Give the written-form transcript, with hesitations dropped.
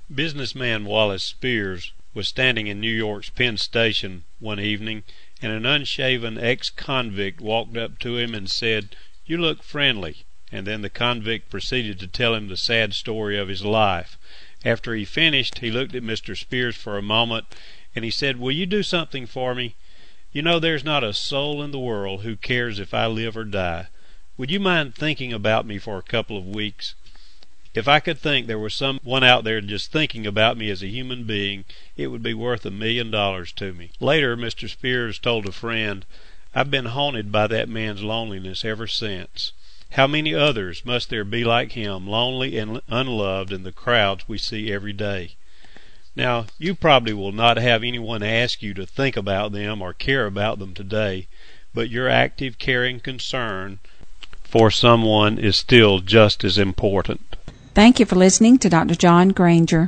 Businessman Wallace Spears was standing in New York's Penn Station one evening, and an unshaven ex-convict walked up to him and said, "You look friendly," and then the convict proceeded to tell him the sad story of his life. After he finished, he looked at Mr. Spears for a moment, and he said, "Will you do something for me? You know there's not a soul in the world who cares if I live or die. Would you mind thinking about me for a couple of weeks? If I could think there was someone out there just thinking about me as a human being, it would be worth $1 million to me." Later, Mr. Spears told a friend, "I've been haunted by that man's loneliness ever since. How many others must there be like him, lonely and unloved in the crowds we see every day?" Now, you probably will not have anyone ask you to think about them or care about them today, but your active, caring concern for someone is still just as important. Thank you for listening to Dr. John Granger.